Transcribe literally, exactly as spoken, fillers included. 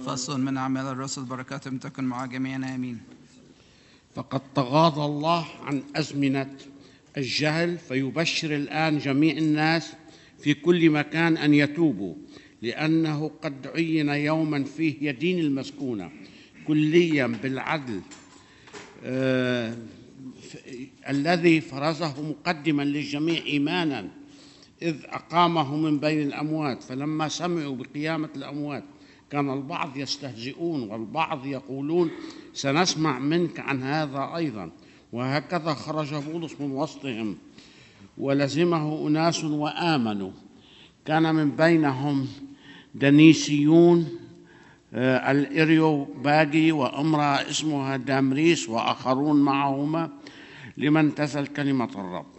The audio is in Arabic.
فصل من أعمال الرسل بركاتهم تكن مع جميعنا آمين. فقد تغاضى الله عن أزمنة الجهل فيبشر الآن جميع الناس في كل مكان أن يتوبوا، لأنه قد عين يوما فيه يدين المسكونة كليا بالعدل آه الذي فرزه مقدما للجميع إيمانا إذ أقامه من بين الأموات. فلما سمعوا بقيامة الأموات كان البعض يستهزئون والبعض يقولون سنسمع منك عن هذا أيضا. وهكذا خرج بولس من وسطهم ولزمه أناس وآمنوا. كان من بينهم دنيسيون آه الإريوباغي وامرأة اسمها دامريس وآخرون معهما لمن تزل كلمة الرب.